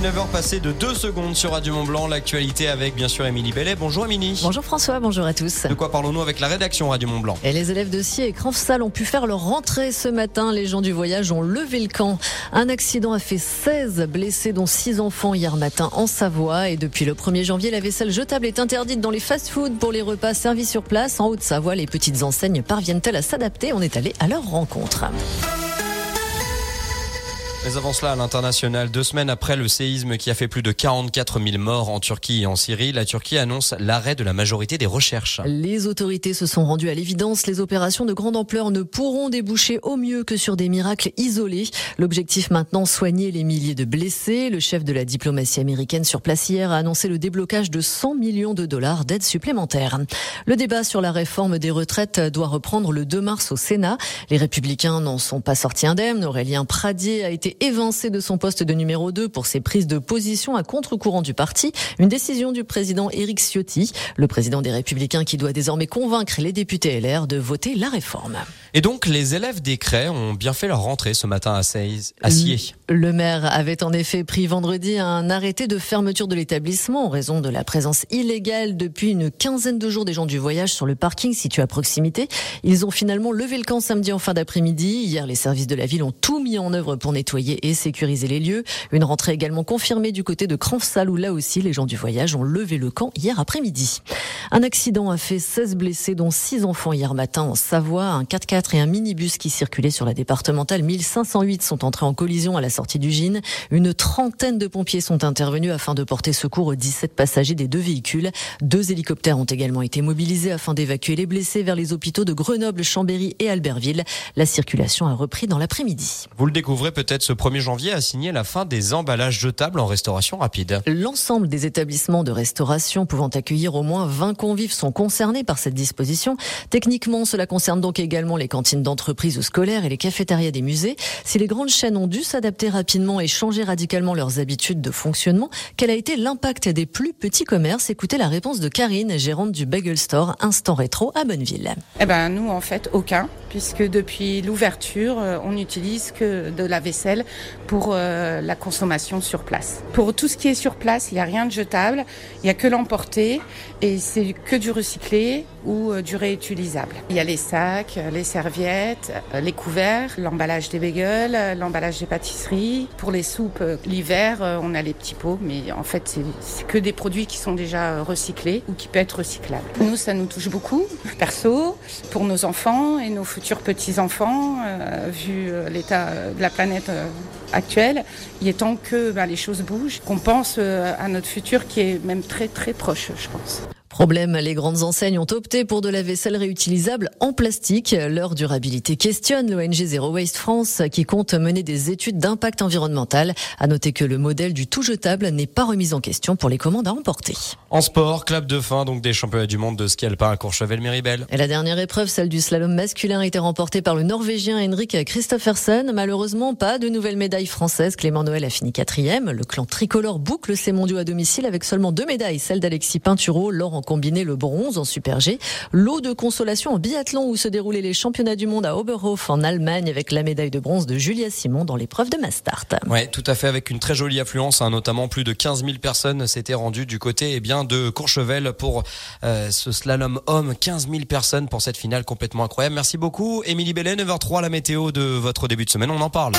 9h passées de 2 secondes sur Radio Mont-Blanc. L'actualité avec bien sûr Émilie Bellet. Bonjour Émilie. Bonjour François, bonjour à tous. De quoi parlons-nous avec la rédaction Radio Mont-Blanc? Et les élèves de Sciez et Cranfsal ont pu faire leur rentrée ce matin. Les gens du voyage ont levé le camp. Un accident a fait 16 blessés, dont 6 enfants hier matin en Savoie. Et depuis le 1er janvier, la vaisselle jetable est interdite dans les fast-foods pour les repas servis sur place. En Haute-Savoie, les petites enseignes parviennent-elles à s'adapter? On est allé à leur rencontre. Mais avant cela, à l'international, 2 semaines après le séisme qui a fait plus de 44 000 morts en Turquie et en Syrie, la Turquie annonce l'arrêt de la majorité des recherches. Les autorités se sont rendues à l'évidence. Les opérations de grande ampleur ne pourront déboucher au mieux que sur des miracles isolés. L'objectif maintenant, soigner les milliers de blessés. Le chef de la diplomatie américaine sur place hier a annoncé le déblocage de 100 millions de dollars d'aide supplémentaire. Le débat sur la réforme des retraites doit reprendre le 2 mars au Sénat. Les Républicains n'en sont pas sortis indemnes. Aurélien Pradier a été évincé de son poste de numéro 2 pour ses prises de position à contre-courant du parti. Une décision du président Éric Ciotti, le président des Républicains qui doit désormais convaincre les députés LR de voter la réforme. Et donc, les élèves des Crêts ont bien fait leur rentrée ce matin à Sciez. Le maire avait en effet pris vendredi un arrêté de fermeture de l'établissement en raison de la présence illégale depuis une quinzaine de jours des gens du voyage sur le parking situé à proximité. Ils ont finalement levé le camp samedi en fin d'après-midi. Hier, les services de la ville ont tout mis en œuvre pour nettoyer et sécuriser les lieux. Une rentrée également confirmée du côté de Cranfsal où là aussi les gens du voyage ont levé le camp hier après-midi. Un accident a fait 16 blessés dont 6 enfants hier matin en Savoie. Un 4x4 et un minibus qui circulaient sur la départementale 1508 sont entrés en collision à la sortie du Gine. Une trentaine de pompiers sont intervenus afin de porter secours aux 17 passagers des 2 véhicules. 2 hélicoptères ont également été mobilisés afin d'évacuer les blessés vers les hôpitaux de Grenoble, Chambéry et Albertville. La circulation a repris dans l'après-midi. Vous le découvrez peut-être, ce 1er janvier a signé la fin des emballages jetables en restauration rapide. L'ensemble des établissements de restauration pouvant accueillir au moins 20 convives sont concernés par cette disposition. Techniquement, cela concerne donc également les cantines d'entreprises ou scolaires et les cafétérias des musées. Si les grandes chaînes ont dû s'adapter rapidement et changer radicalement leurs habitudes de fonctionnement, quel a été l'impact des plus petits commerces? Écoutez la réponse de Karine, gérante du Bagel Store Instant Rétro à Bonneville. Nous, en fait, aucun, puisque depuis l'ouverture, on n'utilise que de la vaisselle pour la consommation sur place. Pour tout ce qui est sur place, il n'y a rien de jetable, il n'y a que l'emporter et c'est que du recyclé ou du réutilisable. Il y a les sacs, les serviettes, les couverts, l'emballage des bagels, l'emballage des pâtisseries. Pour les soupes, l'hiver, on a les petits pots, mais en fait, c'est que des produits qui sont déjà recyclés ou qui peuvent être recyclables. Nous, ça nous touche beaucoup, perso, pour nos enfants et nos futurs petits-enfants, vu l'état de la planète actuelle. Il est temps que les choses bougent, qu'on pense à notre futur qui est même très très proche, je pense. Problème, les grandes enseignes ont opté pour de la vaisselle réutilisable en plastique. Leur durabilité questionne l'ONG Zero Waste France qui compte mener des études d'impact environnemental. À noter que le modèle du tout jetable n'est pas remis en question pour les commandes à emporter. En sport, clap de fin donc des championnats du monde de ski alpin à Courchevel-Méribel. Et la dernière épreuve, celle du slalom masculin, a été remportée par le Norvégien Henrik Kristoffersen. Malheureusement, pas de nouvelle médaille française. Clément Noël a fini 4e. Le clan tricolore boucle ses mondiaux à domicile avec seulement 2 médailles, celle d'Alexis Pinturo, l'or en combiné, le bronze en Super G. Lot de consolation en biathlon où se déroulaient les championnats du monde à Oberhof en Allemagne avec la médaille de bronze de Julia Simon dans l'épreuve de mass start. Ouais, tout à fait, avec une très jolie affluence, notamment plus de 15 000 personnes s'étaient rendues du côté de Courchevel pour ce slalom homme. 15 000 personnes pour cette finale complètement incroyable. Merci beaucoup Émilie Bellet. 9h03, la météo de votre début de semaine, on en parle.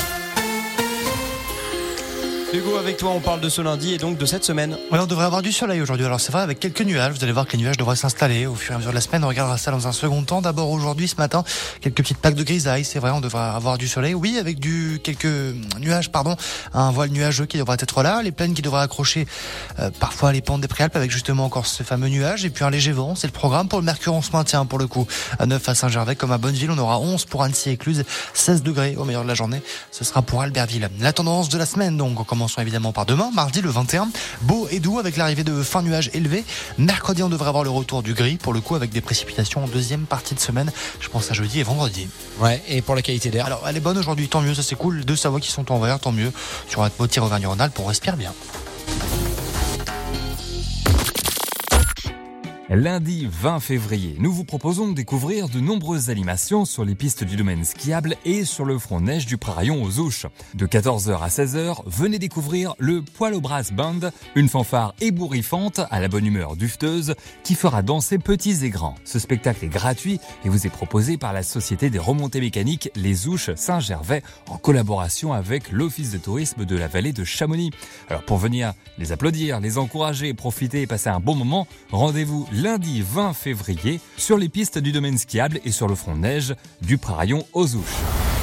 Hugo, avec toi, on parle de ce lundi et donc de cette semaine. Ouais, on devrait avoir du soleil aujourd'hui. Alors c'est vrai, avec quelques nuages. Vous allez voir que les nuages devraient s'installer au fur et à mesure de la semaine. On regardera ça dans un second temps. D'abord aujourd'hui, ce matin, quelques petites plaques de grisaille. C'est vrai, on devrait avoir du soleil. Oui, avec quelques nuages, un voile nuageux qui devrait être là. Les plaines qui devraient accrocher parfois les pentes des Préalpes avec justement encore ce fameux nuage. Et puis un léger vent, c'est le programme. Pour le mercure, on se maintient pour le coup. À 9 à Saint-Gervais comme à Bonneville. On aura 11 pour Annecy et Cluse. 16 degrés au meilleur de la journée. Ce sera pour Albertville. La tendance de la semaine, donc, en commençant évidemment par demain. Mardi le 21, beau et doux avec l'arrivée de fin nuages élevés. Mercredi, on devrait avoir le retour du gris pour le coup avec des précipitations en deuxième partie de semaine. Je pense à jeudi et vendredi. Ouais, et pour la qualité d'air? Alors, elle est bonne aujourd'hui, tant mieux, ça c'est cool. 2 Savoie qui sont en vert, tant mieux. Sur la Auvergne-Rhône-Alpes, on respire bien. Lundi 20 février, nous vous proposons de découvrir de nombreuses animations sur les pistes du domaine skiable et sur le front neige du Praraillon aux Ouches. De 14h à 16h, venez découvrir le Poil au Brass Band, une fanfare ébouriffante à la bonne humeur dufteuse qui fera danser petits et grands. Ce spectacle est gratuit et vous est proposé par la Société des remontées mécaniques Les Ouches Saint-Gervais en collaboration avec l'Office de tourisme de la vallée de Chamonix. Alors pour venir les applaudir, les encourager, profiter et passer un bon moment, rendez-vous lundi 20 février sur les pistes du domaine skiable et sur le front neige du Praraillon aux Ouches.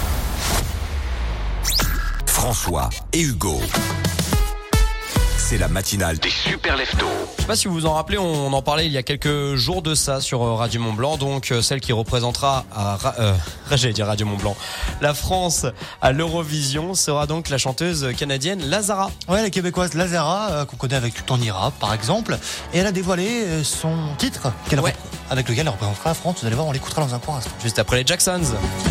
François et Hugo. C'est la matinale des Super Leftos. Je sais pas si vous vous en rappelez, on en parlait il y a quelques jours de ça sur Radio Mont-Blanc, donc celle qui représentera j'allais dire Radio Mont-Blanc, la France à l'Eurovision sera donc la chanteuse canadienne Lazara. Ouais, la québécoise Lazara, qu'on connaît avec Tout en ira par exemple, et elle a dévoilé son titre avec lequel elle représentera la France. Vous allez voir, on l'écoutera dans un court instant. Juste après les Jacksons.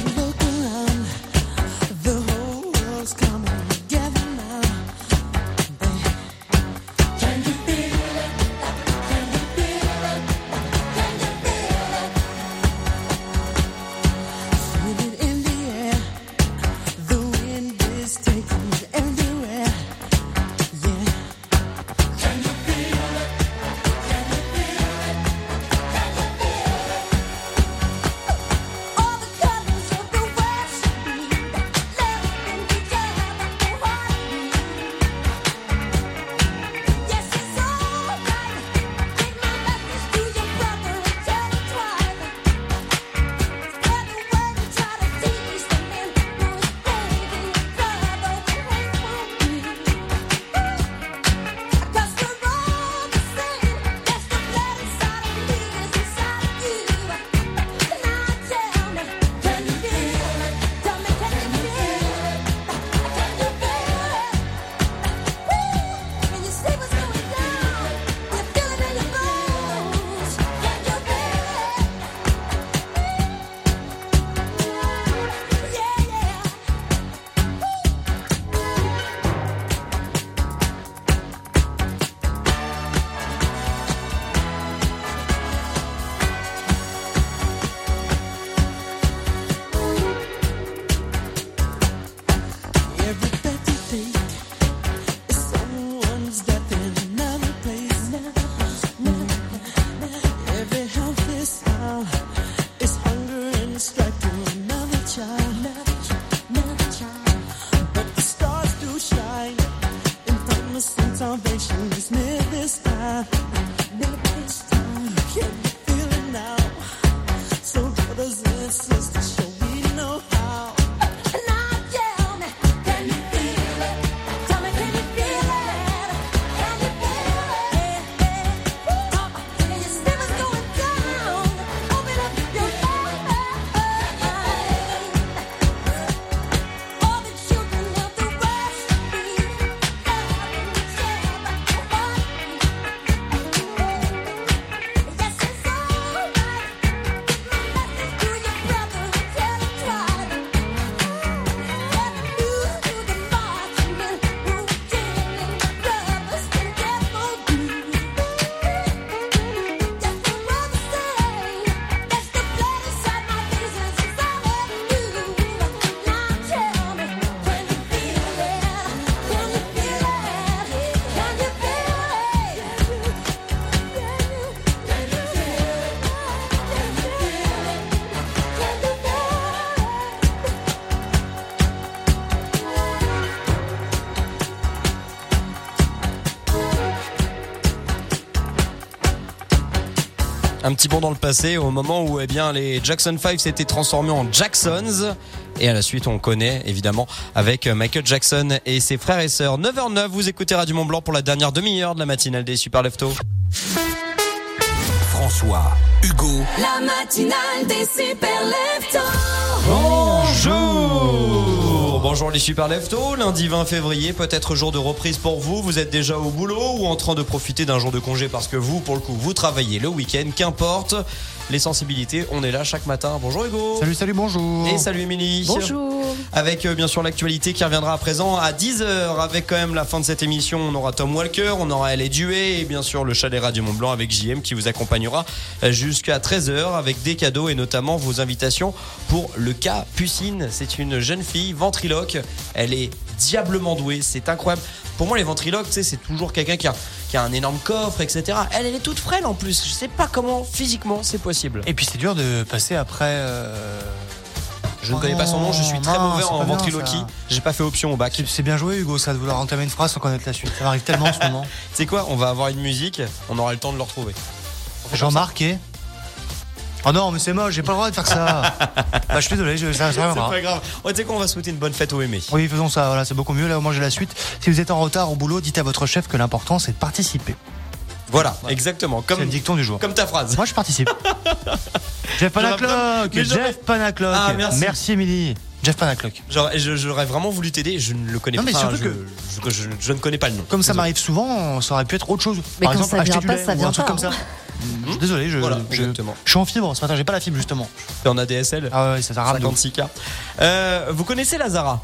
Un petit bond dans le passé, au moment où les Jackson 5 s'étaient transformés en Jacksons. Et à la suite, on connaît évidemment avec Michael Jackson et ses frères et sœurs. 9h09, vous écoutez Radio Mont-Blanc pour la dernière demi-heure de la matinale des Super Leftos. François, Hugo. La matinale des Super Leftos. Bonjour les Super Leftos, lundi 20 février, peut-être jour de reprise pour vous. Vous êtes déjà au boulot ou en train de profiter d'un jour de congé parce que vous, pour le coup, vous travaillez le week-end, qu'importe. les sensibilités. On est là chaque matin. Bonjour Hugo. Salut, bonjour. Et salut Émilie. Bonjour. Avec bien sûr l'actualité qui reviendra à présent à 10h. Avec quand même la fin de cette émission, on aura Tom Walker, on aura Elle est Duet et bien sûr le Chalet Radio Mont Blanc avec JM qui vous accompagnera jusqu'à 13h avec des cadeaux et notamment vos invitations pour le cas Pucine. C'est une jeune fille ventriloque. Elle est diablement douée, c'est incroyable. Pour moi, les ventriloques, tu sais, c'est toujours quelqu'un qui a un énorme coffre, etc. Elle est toute frêle en plus. Je sais pas comment physiquement c'est possible. Et puis c'est dur de passer après. Je ne connais pas son nom, je suis très mauvais en bien, ventriloquie. ça. J'ai pas fait option au bac. C'est bien joué, Hugo, ça, de vouloir entamer une phrase sans connaître la suite. Ça m'arrive tellement en ce moment. Tu sais quoi, on va avoir une musique, on aura le temps de le retrouver. Jean-Marc et. Oh non, mais c'est moche, j'ai pas le droit de faire ça. Bah, je suis désolé, ça C'est pas grave. Tu sais quoi, on va souhaiter une bonne fête au aimé. Oui, faisons ça, voilà, c'est beaucoup mieux. Là, au moins, j'ai la suite. Si vous êtes en retard au boulot, dites à votre chef que l'important, c'est de participer. Voilà, exactement. C'est le dicton du jour. Comme ta phrase. Moi, je participe. Jeff Panaclock. Jeff Panaclock. Ah, merci, Émilie. Jeff Panaclock. J'aurais vraiment voulu t'aider, je ne le connais pas. Non, mais surtout je ne connais pas le nom. Comme ça m'arrive souvent, ça aurait pu être autre chose. Mais Par quand exemple, ça acheter vient du pas, lait ça ou vient un truc pas, comme ça. hein. Désolé, Voilà, je exactement. suis en fibre ce matin, j'ai pas la fibre justement. Et en ADSL. Ah ouais, ça rame. 56K. Vous connaissez Lazara?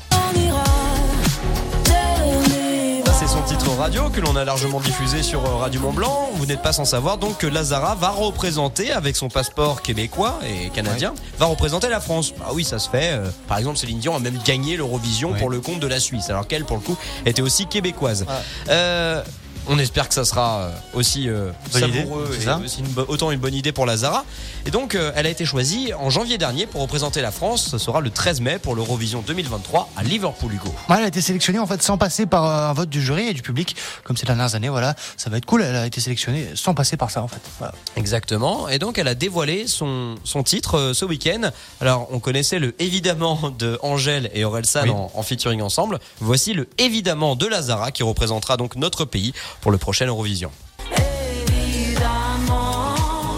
C'est son titre radio que l'on a largement diffusé sur Radio Mont Blanc. Vous n'êtes pas sans savoir donc que Lazara va représenter avec son passeport québécois et canadien, va représenter la France. Ah oui, ça se fait. Par exemple, Céline Dion a même gagné l'Eurovision pour le compte de la Suisse, alors qu'elle, pour le coup, était aussi québécoise. On espère que ça sera aussi savoureux et aussi autant une bonne idée pour Lazara. Et donc, elle a été choisie en janvier dernier pour représenter la France. Ce sera le 13 mai pour l'Eurovision 2023 à Liverpool, Hugo. Elle a été sélectionnée en fait sans passer par un vote du jury et du public, comme ces dernières années. Voilà, ça va être cool. Elle a été sélectionnée sans passer par ça en fait. Voilà. Exactement. Et donc, elle a dévoilé son titre ce week-end. Alors, on connaissait le Évidemment de Angèle et Orelsan en featuring ensemble. Voici le Évidemment de Lazara qui représentera donc notre pays pour le prochain Eurovision. Évidemment,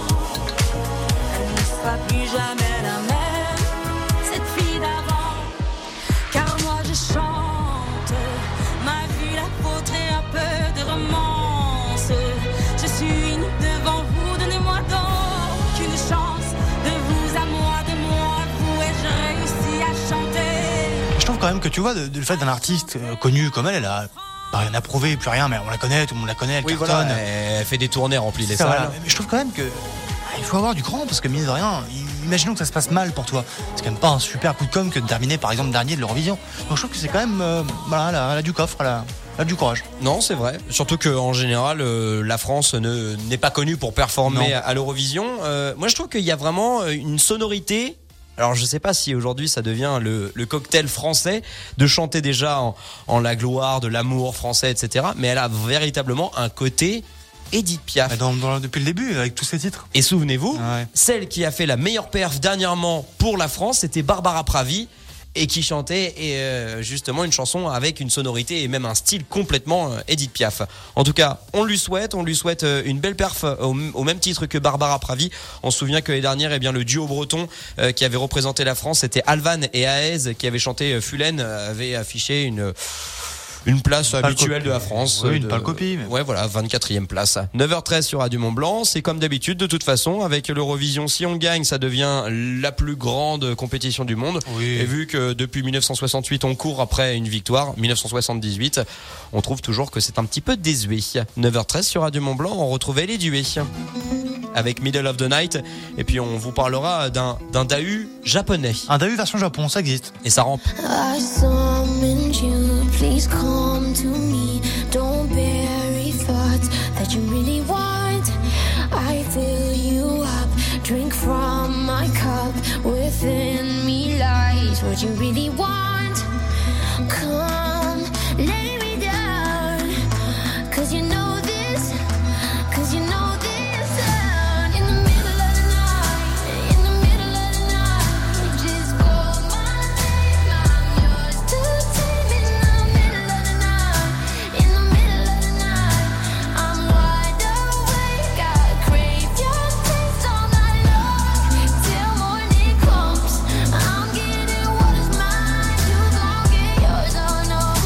elle ne sera plus jamais la même, cette fille d'avant. Car moi je chante ma vie, l'apôtre et un peu de romance. Je suis unie devant vous, donnez-moi donc une chance. De vous à moi, de moi à vous, et je réussis à chanter. Je trouve quand même que tu vois, le fait d'un artiste connu comme elle a pas rien à prouver, plus rien, mais on la connaît, tout le monde la connaît, elle cartonne. Voilà, elle fait des tournées, remplit les salles. Voilà. Mais je trouve quand même que il faut avoir du cran, parce que mine de rien, imaginons que ça se passe mal pour toi. C'est quand même pas un super coup de com' que de terminer par exemple dernier de l'Eurovision. Donc je trouve que c'est quand même, elle a du coffre, elle a du courage. Non, c'est vrai. Surtout qu'en général, la France n'est pas connue pour performer à l'Eurovision. Moi, je trouve qu'il y a vraiment une sonorité. Alors je sais pas si aujourd'hui ça devient le cocktail français de chanter déjà en la gloire de l'amour français, etc. Mais elle a véritablement un côté Edith Piaf. Depuis le début, avec tous ces titres. Et souvenez-vous, celle qui a fait la meilleure perf dernièrement pour la France, c'était Barbara Pravi. Et qui chantait justement une chanson avec une sonorité et même un style complètement Edith Piaf. En tout cas, on lui souhaite une belle perf au même titre que Barbara Pravi. On se souvient que l'année dernière, eh bien, le duo breton qui avait représenté la France, c'était Alvan et Aez qui avaient chanté Fulen, avait affiché une place habituelle de la France. Oui, une pâle copie. Mais... Ouais, voilà, 24e place. 9h13 sur Radio Mont Blanc. C'est comme d'habitude, de toute façon, avec l'Eurovision. Si on gagne, ça devient la plus grande compétition du monde. Oui. Et vu que depuis 1968, on court après une victoire, 1978, on trouve toujours que c'est un petit peu désuet. 9h13 sur Radio Mont Blanc, on retrouve Les Duets avec Middle of the Night. Et puis, on vous parlera d'un Dahu japonais. Un Dahu version Japon, ça existe. Et ça rampe. Please come to me. Don't bury thoughts that you really want. I fill you up. Drink from my cup. Within me lies what you really want. Come, lay me down. 'Cause you know this. 'Cause you know this sound. In the middle of the night. In the middle of the night. Just call my name. I'm yours to take. Oh no.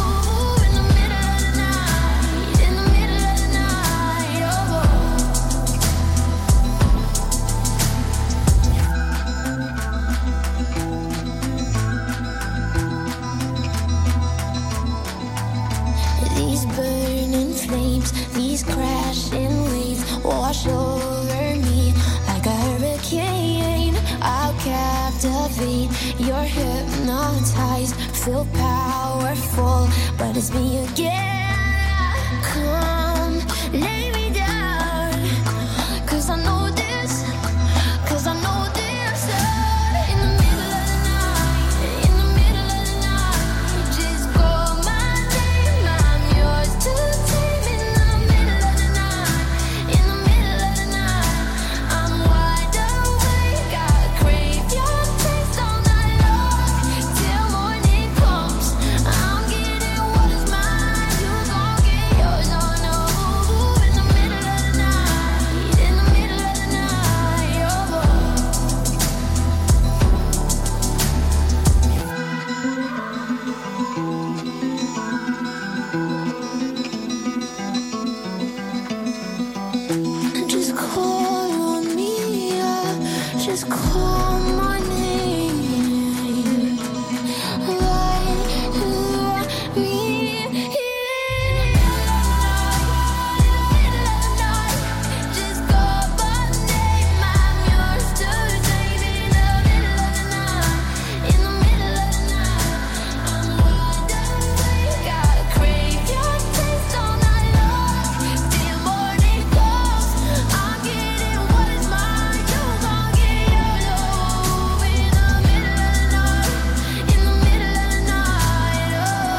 times these crashing waves wash over me like a hurricane. I'll captivate, you're hypnotized, feel powerful, but it's me again. Come, lay me down, 'cause I know this, 'cause I know this. In the middle of the night, in the middle of the night, just call my name, I'm yours to tame. In the middle of the night, in the middle of the night, I'm wide awake, I crave your taste all night long, till morning comes, I'm getting what is mine, you gon' get yours, no, no. In the middle of the night, in the middle of the night, oh. Just call on me, just call my name. Let me in. Just call my name, I'm yours to tame. In the middle of the night, in the middle of the night, I'm wide awake, gotta crave your taste all night long, till morning comes, I'm getting what is mine, you gon' get yours, oh. In the middle of the night, in the middle of the night,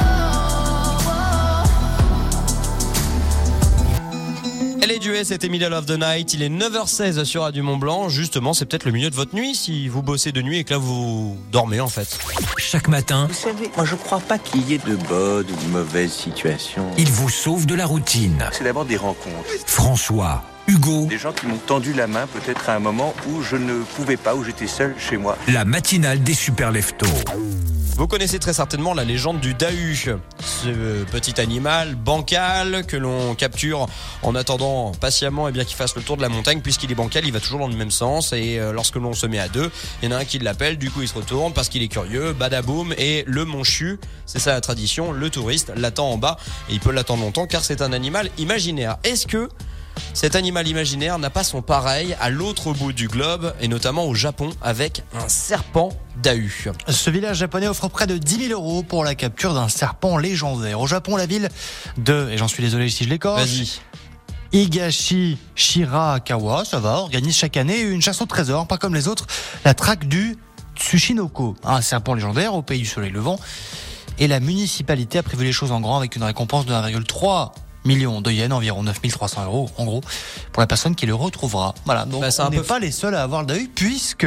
oh. Elle est duet, c'était Middle of the Night. Il est 9h16 sur Radio Mont-Blanc. Justement, c'est peut-être le milieu de votre nuit si vous bossez de nuit et que là vous dormez en fait. Chaque matin, Vous savez, moi je crois pas qu'il y ait de bonnes ou de mauvaises situations. il vous sauve de la routine. C'est d'abord des rencontres. François, Hugo, Des gens qui m'ont tendu la main peut-être à un moment où je ne pouvais pas, où j'étais seul chez moi. la matinale des super leftos. Vous connaissez très certainement la légende du Dahu, ce petit animal bancal que l'on capture en attendant patiemment qu'il fasse le tour de la montagne. Puisqu'il est bancal, il va toujours dans le même sens et lorsque l'on se met à deux, il y en a un qui l'appelle, du coup il se retourne parce qu'il est curieux, badaboum, et le monchu, c'est ça la tradition, le touriste l'attend en bas et il peut l'attendre longtemps car c'est un animal imaginaire. Est-ce que cet animal imaginaire n'a pas son pareil à l'autre bout du globe et notamment au Japon avec un serpent Dahu? Ce village japonais offre près de 10 000 € pour la capture d'un serpent légendaire. Au Japon, la ville de, et j'en suis désolé si je l'écorche, Vas-y. Higashi Shirakawa, ça va, organise chaque année une chasse au trésor, pas comme les autres, la traque du Tsushinoko, un serpent légendaire au pays du soleil levant. Et la municipalité a prévu les choses en grand avec une récompense de 1,3 million de yens, environ 9 300 €, en gros, pour la personne qui le retrouvera. Voilà, donc c'est on un n'est peu pas les seuls à avoir le Dahu, puisque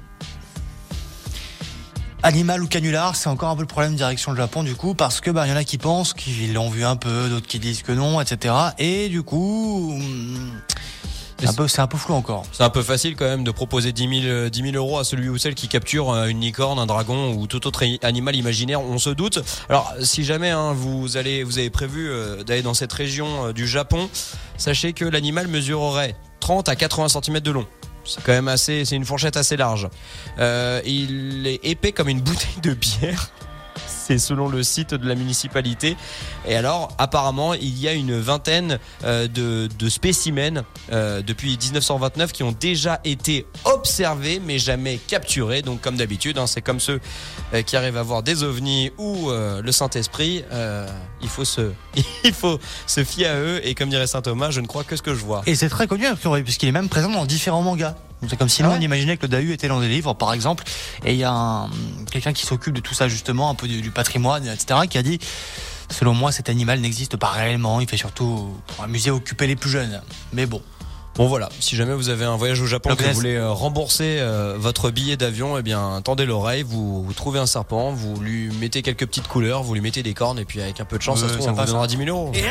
animal ou canular, c'est encore un peu le problème direction le Japon, du coup, parce que y en a qui pensent qu'ils l'ont vu un peu, d'autres qui disent que non, etc. Et du coup, c'est un peu flou encore. C'est un peu facile quand même de proposer 10 000 € à celui ou celle qui capture une licorne, un dragon ou tout autre animal imaginaire, on se doute. Alors si jamais vous avez prévu d'aller dans cette région du Japon, sachez que l'animal mesurerait 30 à 80 cm de long. C'est quand même c'est une fourchette assez large. Il est épais comme une bouteille de bière. C'est selon le site de la municipalité. Et alors, apparemment, il y a une vingtaine de spécimens depuis 1929 qui ont déjà été observés, mais jamais capturés. Donc, comme d'habitude, c'est comme ceux qui arrivent à voir des ovnis ou le Saint-Esprit. Il faut se fier à eux. Et comme dirait saint Thomas, je ne crois que ce que je vois. Et c'est très connu, puisqu'il est même présent dans différents mangas. C'est comme si nous, on imaginait que le Dahu était dans des livres, par exemple. Et il y a quelqu'un qui s'occupe de tout ça, justement, un peu du patrimoine, etc., qui a dit, selon moi, cet animal n'existe pas réellement. Il fait surtout pour amuser, occuper les plus jeunes. Mais bon. Bon voilà, si jamais vous avez un voyage au Japon, que vous voulez rembourser votre billet d'avion, tendez l'oreille, vous trouvez un serpent, vous lui mettez quelques petites couleurs, vous lui mettez des cornes et puis avec un peu de chance, ça se trouve, on vous donnera 10 000 €.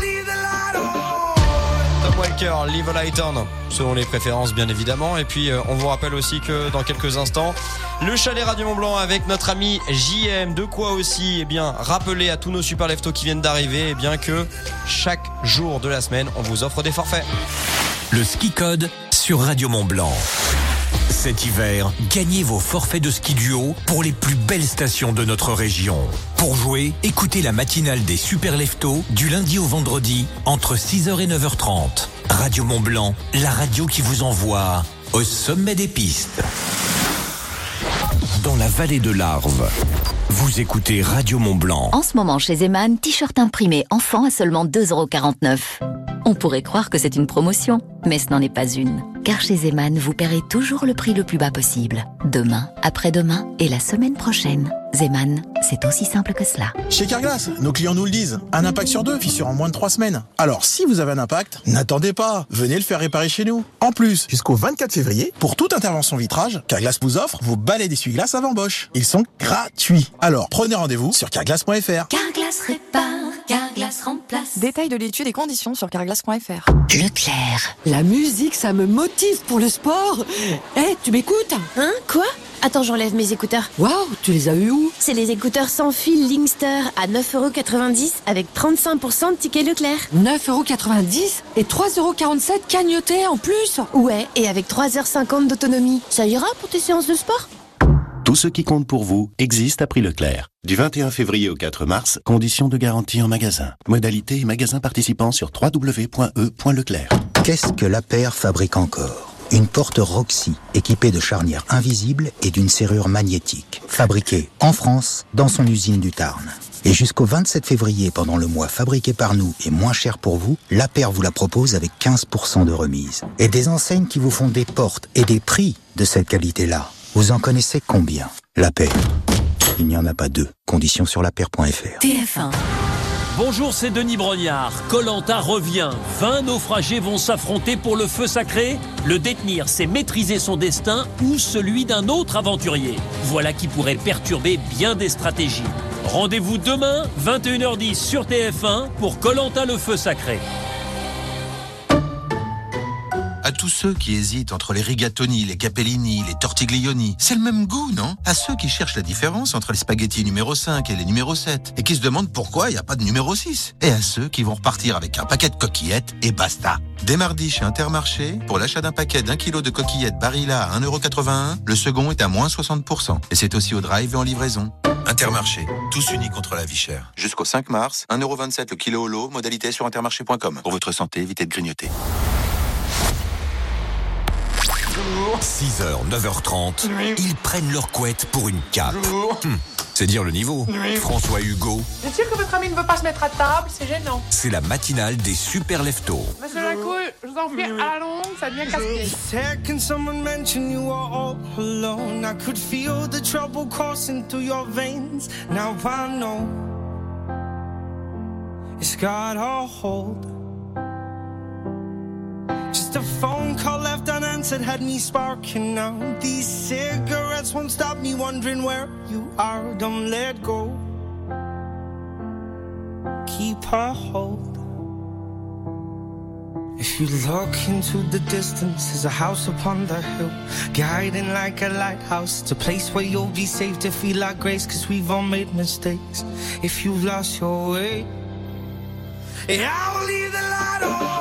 Tom Walker, Leave a Light On, selon les préférences bien évidemment. Et puis on vous rappelle aussi que dans quelques instants, le chalet Radio Mont-Blanc avec notre ami JM. De quoi aussi rappeler à tous nos super leftos qui viennent d'arriver que chaque jour de la semaine, on vous offre des forfaits. Le ski code sur Radio Mont-Blanc. Cet hiver, gagnez vos forfaits de ski duo pour les plus belles stations de notre région. Pour jouer, écoutez la matinale des Super Leftos du lundi au vendredi entre 6h et 9h30. Radio Mont-Blanc, la radio qui vous envoie au sommet des pistes. Dans la vallée de l'Arve, vous écoutez Radio Mont-Blanc. En ce moment chez Zeman, t-shirt imprimé enfant à seulement 2,49 €. On pourrait croire que c'est une promotion, mais ce n'en est pas une. Car chez Zeman, vous paierez toujours le prix le plus bas possible. Demain, après-demain et la semaine prochaine. Zeman, c'est aussi simple que cela. Chez Carglass, nos clients nous le disent. Un impact sur 2, fissure en moins de 3 semaines. Alors, si vous avez un impact, n'attendez pas. Venez le faire réparer chez nous. En plus, jusqu'au 24 février, pour toute intervention vitrage, Carglass vous offre vos balais d'essuie-glace avant Bosch. Ils sont gratuits. Alors, prenez rendez-vous sur carglass.fr. Carglass répare, Carglass remplace. Détail de l'étude et conditions sur carglass.fr. Leclerc. La musique, ça me motive pour le sport. Tu m'écoutes? Hein? Quoi? Attends, j'enlève mes écouteurs. Waouh, tu les as eu où? C'est les écouteurs sans fil Linkster à 9,90 € avec 35% de tickets Leclerc. 9,90 € et 3,47 € cagnotés en plus? Ouais, et avec 3h50 d'autonomie. Ça ira pour tes séances de sport? Tout ce qui compte pour vous existe à prix Leclerc. Du 21 février au 4 mars, conditions de garantie en magasin. Modalités et magasins participants sur www.e.leclerc. Qu'est-ce que l'APR fabrique encore? Une porte Roxy, équipée de charnières invisibles et d'une serrure magnétique. Fabriquée en France, dans son usine du Tarn. Et jusqu'au 27 février, pendant le mois fabriqué par nous et moins cher pour vous, l'APR vous la propose avec 15% de remise. Et des enseignes qui vous font des portes et des prix de cette qualité-là. Vous en connaissez combien? l'APR. Il n'y en a pas deux. Conditions sur l'APR.fr. TF1. Bonjour, c'est Denis Brognard. Koh-Lanta revient. 20 naufragés vont s'affronter pour le feu sacré. Le détenir, c'est maîtriser son destin ou celui d'un autre aventurier. Voilà qui pourrait perturber bien des stratégies. Rendez-vous demain, 21h10 sur TF1 pour Koh-Lanta le feu sacré. À tous ceux qui hésitent entre les rigatoni, les capellini, les tortiglioni, c'est le même goût, non? À ceux qui cherchent la différence entre les spaghettis numéro 5 et les numéro 7 et qui se demandent pourquoi il n'y a pas de numéro 6. Et à ceux qui vont repartir avec un paquet de coquillettes et basta. Dès mardi chez Intermarché, pour l'achat d'un paquet d'1 kilo de coquillettes Barilla à 1,81 €, le second est à moins 60%. Et c'est aussi au drive et en livraison. Intermarché, tous unis contre la vie chère. Jusqu'au 5 mars, 1,27 € le kilo au lot, modalité sur intermarché.com. Pour votre santé, évitez de grignoter. 6h, 9h30, ils prennent leur couette pour une cape. C'est dire le niveau. François Hugo. Vous êtes sûr que votre ami ne veut pas se mettre à table? C'est gênant. C'est la matinale des Super Leftos. Monsieur Jacouille, je vous en prie, à la longue, ça devient casse-pied. Second someone mentioned you were all alone, I could feel the trouble coursing through your veins. Now I know it's got a hold. Just a phone call left unanswered had me sparking now. These cigarettes won't stop me wondering where you are. Don't let go. Keep a hold. If you look into the distance, there's a house upon the hill, guiding like a lighthouse. It's a place where you'll be safe to feel like grace, 'cause we've all made mistakes. If you've lost your way, yeah, I will leave the light on.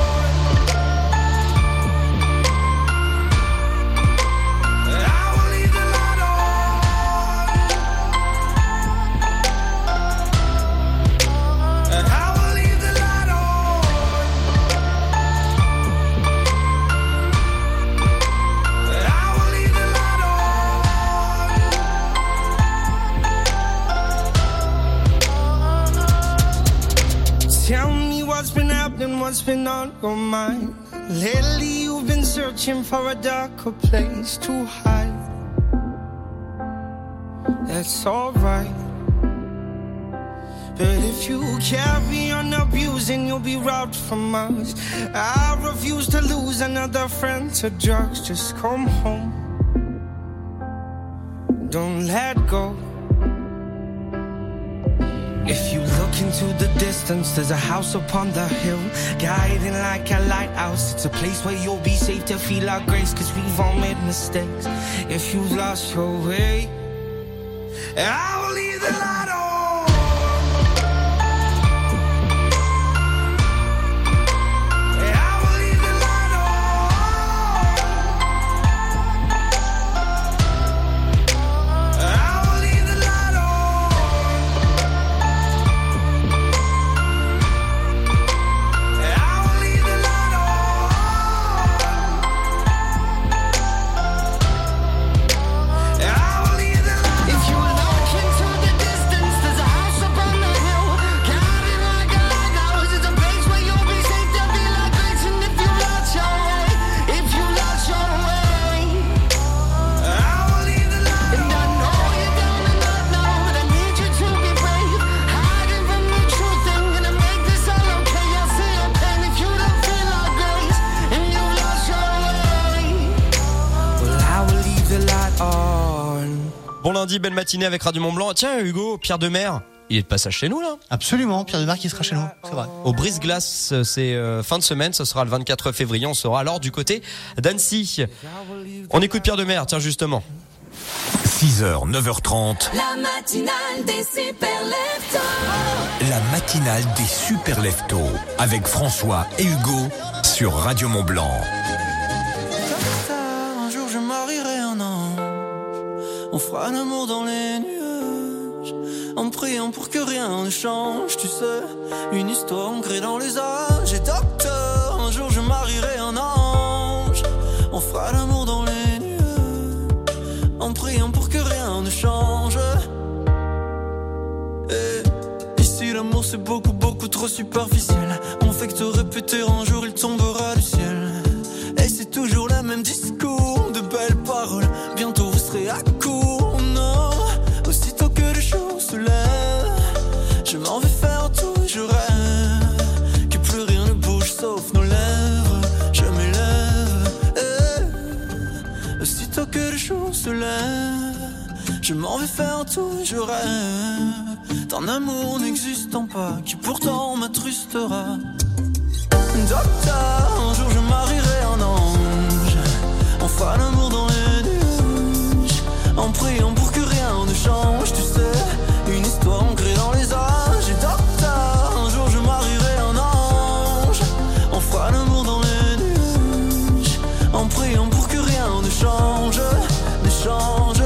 Tell me what's been happening, what's been on your mind. Lately you've been searching for a darker place to hide. That's alright. But if you carry on abusing, you'll be robbed from us. I refuse to lose another friend to drugs. Just come home. Don't let go. If you look into the distance, there's a house upon the hill, guiding like a lighthouse. It's a place where you'll be safe to feel our grace, 'cause we've all made mistakes. If you've lost your way, I will leave the light on. I will leave the light on. lundi, belle matinée avec Radio Mont-Blanc. Tiens Hugo, Pierre Demer, il est de passage chez nous là. Absolument, Pierre Demer qui sera chez nous, c'est vrai. Au Brise-Glace, c'est fin de semaine, ce sera le 24 février, on sera alors du côté d'Annecy. On écoute Pierre Demer, tiens justement. 6h, 9h30. La matinale des super leftos. La matinale des super leftos. Avec François et Hugo sur Radio Mont-Blanc. Un jour je marierai un ange. On fera l'amour dans les nuages. En priant pour que rien ne change. Tu sais, une histoire ancrée dans les âges. Et docteur, un jour je marierai un ange. On fera l'amour dans les nuages. En priant pour que rien ne change. Et ici l'amour c'est beaucoup beaucoup trop superficiel. On fait que te répéter un jour il tombera du ciel. Et c'est toujours le même discours, de belles paroles. Bientôt vous serez à court, non. Aussitôt que les choses se lèvent, je m'en vais faire tout, je rêve que plus rien ne bouge sauf nos lèvres. Je m'élève. Aussitôt que les choses se lèvent, je m'en vais faire tout, je rêve d'un amour n'existant pas, qui pourtant m'attrustera. Docteur, un jour je marierai un ange. On fera l'amour dans les nuages. En priant pour que rien ne change. Tu sais, une histoire ancrée dans les âges. Et docteur, un jour je marierai un ange. On fera l'amour dans les nuages. En priant pour que rien ne change. Ne change.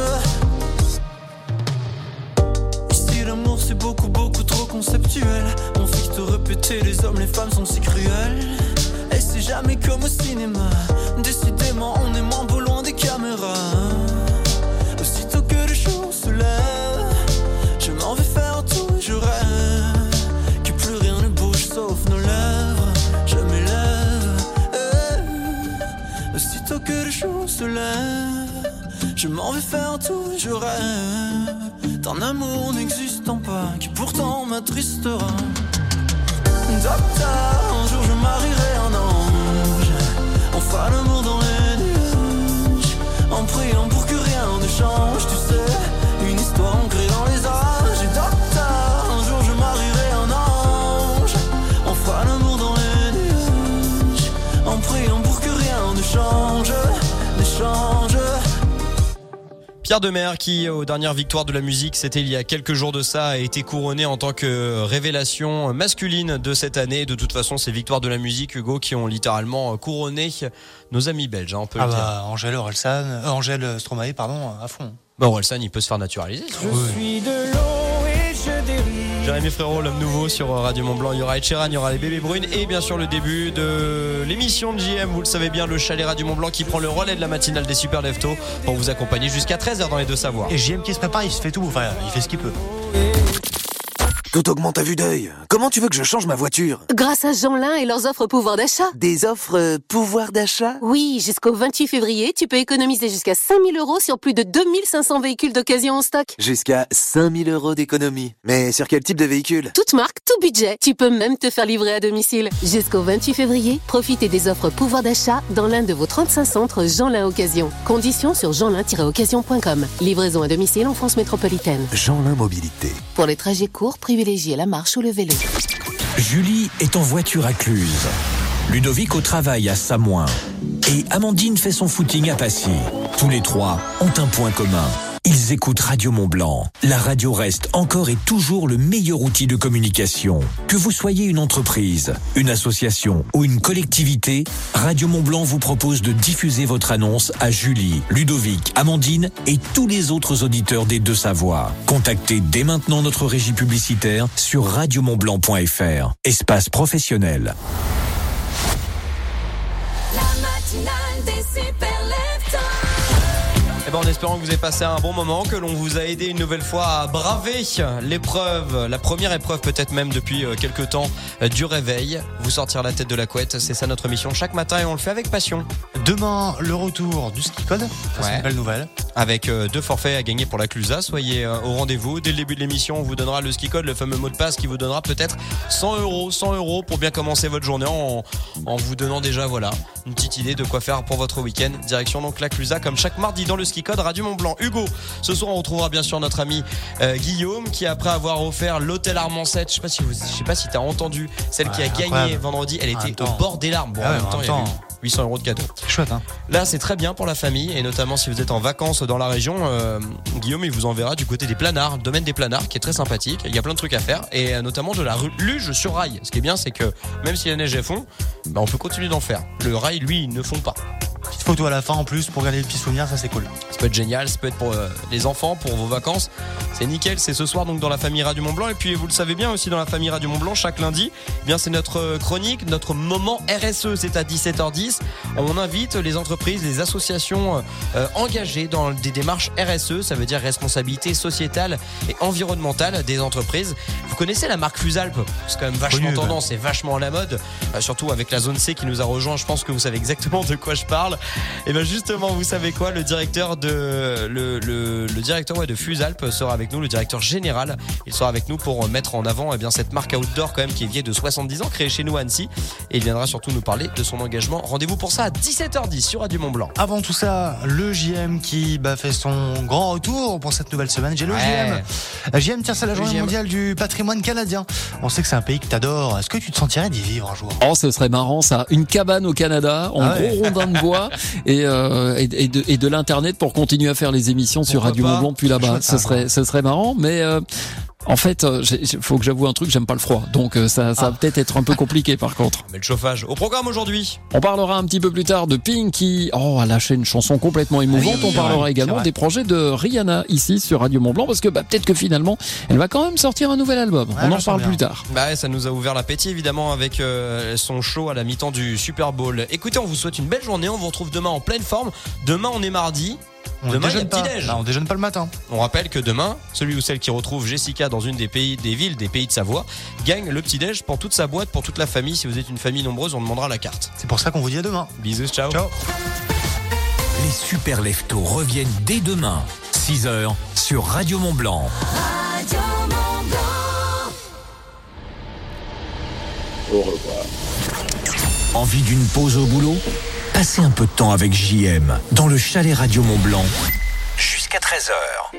Ici l'amour c'est beaucoup beaucoup trop conceptuel. On fait que te répéter, les hommes, les femmes sont si cruels. Et c'est jamais comme au cinéma. Décidément on est moins beau loin des caméras. Aussitôt que les choses se lèvent, je m'en vais faire tout, je rêve que plus rien ne bouge sauf nos lèvres. Je m'élève. Aussitôt que les choses se lèvent, je m'en vais faire tout, je rêve d'un amour n'existant pas, qui pourtant m'attristera. Docteur, un jour je marierai un ange. On fera l'amour dans les nuages. En priant pour que rien ne change. Tu sais, une histoire ancrée dans les âges. Et docteur, un jour je marierai un ange. On fera l'amour dans les nuages. En priant pour que rien ne change. Ne change. Pierre Demer qui, aux dernières victoires de la musique, c'était il y a quelques jours de ça, a été couronné en tant que révélation masculine de cette année. De toute façon, ces victoires de la musique, Hugo, qui ont littéralement couronné nos amis belges, hein, on peut le dire. Angèle Stromae, à fond. Bah, Orelsan, il peut se faire naturaliser. Je suis de l'eau et je dérive. Jérémy Frérot, l'homme nouveau sur Radio Mont-Blanc. Il y aura Ed Sheeran, il y aura les bébés brunes et bien sûr le début de l'émission de JM. Vous le savez bien, le chalet Radio Mont-Blanc qui prend le relais de la matinale des super leftos pour vous accompagner jusqu'à 13h dans les Deux-Savoies. Et JM qui se prépare, il se fait tout, enfin il fait ce qu'il peut. Tout augmente à vue d'œil. Comment tu veux que je change ma voiture? Grâce à Jeanlin et leurs offres pouvoir d'achat. Des offres pouvoir d'achat? Oui, jusqu'au 28 février, tu peux économiser jusqu'à 5 000 € sur plus de 2500 véhicules d'occasion en stock. Jusqu'à 5 000 € d'économie. Mais sur quel type de véhicule? Toute marque, tout budget. Tu peux même te faire livrer à domicile. Jusqu'au 28 février, profitez des offres pouvoir d'achat dans l'un de vos 35 centres Jeanlin Occasion. Conditions sur jeanlin-occasion.com. Livraison à domicile en France métropolitaine. Jeanlin Mobilité. Pour les trajets courts, privilégiez la marche ou le vélo. Julie est en voiture à Cluse. Ludovic au travail à Samoin. Et Amandine fait son footing à Passy. Tous les trois ont un point commun. Ils écoutent Radio Mont-Blanc. La radio reste encore et toujours le meilleur outil de communication. Que vous soyez une entreprise, une association ou une collectivité, Radio Mont-Blanc vous propose de diffuser votre annonce à Julie, Ludovic, Amandine et tous les autres auditeurs des Deux-Savoies. Contactez dès maintenant notre régie publicitaire sur radiomontblanc.fr. Espace professionnel. La matinale des super leftos. Eh ben, en espérant que vous avez passé un bon moment, que l'on vous a aidé une nouvelle fois à braver l'épreuve, la première épreuve peut-être même depuis quelques temps du réveil. Vous sortir la tête de la couette, c'est ça notre mission chaque matin et on le fait avec passion. Demain, le retour du ski code, c'est une belle nouvelle. Avec 2 forfaits à gagner pour la Clusa, soyez au rendez-vous. Dès le début de l'émission, on vous donnera le ski code, le fameux mot de passe qui vous donnera peut-être 100 € pour bien commencer votre journée en vous donnant déjà une petite idée de quoi faire pour votre week-end. Direction donc la Clusa comme chaque mardi dans le ski code. code Radio Mont Blanc. Hugo, ce soir on retrouvera bien sûr notre ami Guillaume qui après avoir offert l'hôtel Armancette, je sais pas si t'as entendu, celle qui a gagné vendredi, elle était au bord des larmes. Bon, en même temps, il y avait 800 € de cadeaux. C'est chouette, hein. Là, c'est très bien pour la famille et notamment si vous êtes en vacances dans la région. Guillaume, il vous enverra du côté des Planards, le domaine des Planards, qui est très sympathique. Il y a plein de trucs à faire et notamment de la luge sur rail. Ce qui est bien, c'est que même si la neige est fond, on peut continuer d'en faire. Le rail, lui, ils ne font pas. Petite photo à la fin en plus pour garder les petits souvenirs, ça c'est cool. Ça peut être génial, ça peut être pour les enfants, pour vos vacances. C'est nickel, c'est ce soir donc dans la famille Radio Mont Blanc. Et puis vous le savez bien aussi dans la famille Radio Mont Blanc, chaque lundi, eh bien c'est notre chronique, notre moment RSE, c'est à 17h10. On invite les entreprises, les associations engagées dans des démarches RSE, ça veut dire responsabilité sociétale et environnementale des entreprises. Vous connaissez la marque Fusalp, c'est quand même vachement tendance, c'est vachement à la mode, surtout avec la zone C qui nous a rejoint. Je pense que vous savez exactement de quoi je parle. Et bien justement, vous savez quoi, le directeur de de Fusalp sera avec nous, le directeur général. Il sera avec nous pour mettre en avant cette marque outdoor quand même qui est vieille de 70 ans, créée chez nous à Annecy. Et il viendra surtout nous parler de son engagement. Rendez-vous pour ça à 17h10 sur Radio Mont Blanc. Avant tout ça, le JM qui fait son grand retour pour cette nouvelle semaine. J'ai le JM. JM, tiens, c'est la journée mondiale du patrimoine canadien. On sait que c'est un pays que t'adores. Est-ce que tu te sentirais d'y vivre un jour? Oh, ce serait marrant ça. Une cabane au Canada, en gros rondin de bois et de l'internet pour continuer à faire les émissions sur Radio Mont Blanc puis là-bas. Ce serait marrant, mais en fait, faut que j'avoue un truc, j'aime pas le froid. Donc ça va peut-être être un peu compliqué par contre. Mais le chauffage au programme aujourd'hui. On parlera un petit peu plus tard de Pink qui a lâché une chanson complètement émouvante. On parlera également des projets de Rihanna ici sur Radio Mont Blanc parce que peut-être que finalement elle va quand même sortir un nouvel album. On en parle plus tard. Ça nous a ouvert l'appétit évidemment avec son show à la mi-temps du Super Bowl. Écoutez, on vous souhaite une belle journée. On vous retrouve demain en pleine forme. Demain on est mardi. Demain, il y a petit-déj. On déjeune pas le matin. On rappelle que demain, celui ou celle qui retrouve Jessica dans une des villes de Savoie gagne le petit-déj pour toute sa boîte, pour toute la famille. Si vous êtes une famille nombreuse, on demandera la carte. C'est pour ça qu'on vous dit à demain. Bisous, ciao. Les Super Leftos reviennent dès demain, 6h, sur Radio Mont Blanc. Radio Mont Blanc. Au revoir. Envie d'une pause au boulot? Passez un peu de temps avec JM dans le chalet Radio Mont Blanc jusqu'à 13h.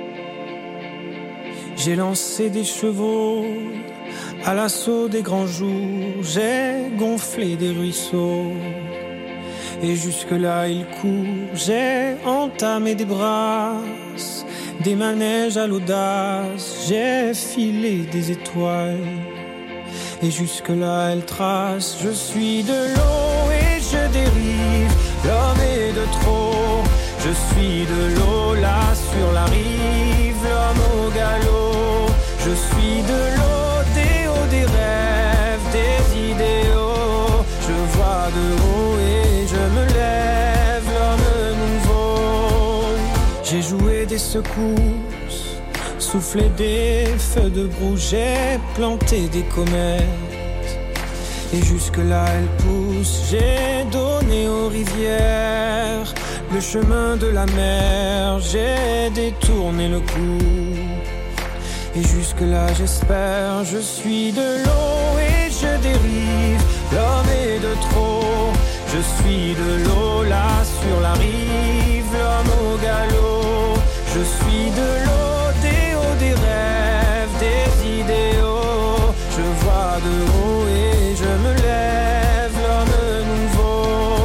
J'ai lancé des chevaux à l'assaut des grands jours, j'ai gonflé des ruisseaux et jusque-là il court. J'ai entamé des brasses, des manèges à l'audace, j'ai filé des étoiles et jusque-là elle trace. Je suis de l'eau et je dérive, l'homme est de trop. Je suis de l'eau là sur la rive, l'homme au galop. Je suis de l'eau, des hauts, des rêves, des idéaux. Je vois de haut et je me lève, l'homme nouveau. J'ai joué des secousses, soufflé des feux de broue, j'ai planté des comètes. Et jusque-là elle pousse, j'ai donné aux rivières le chemin de la mer, j'ai détourné le cours. Et jusque-là j'espère, je suis de l'eau et je dérive, l'homme est de trop. Je suis de l'eau là sur la rive, l'homme au galop. Je suis de l'eau, des hauts, des rêves, des idéaux. Je vois de haut et je me lève, l'homme nouveau.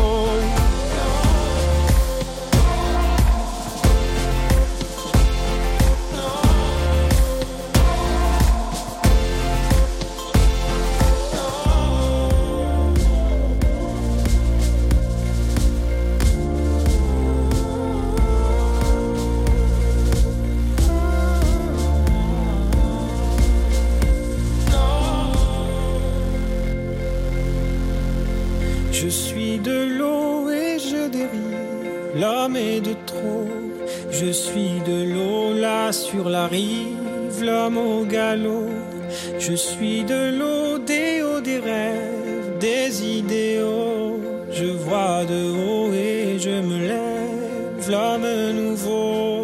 Je suis de l'eau et je dérive, l'homme est de trop. Je suis de l'eau là sur la rive, l'homme au galop. Je suis de l'eau, des hauts, des rêves, des idéaux. Je vois de haut et je me lève, l'homme nouveau.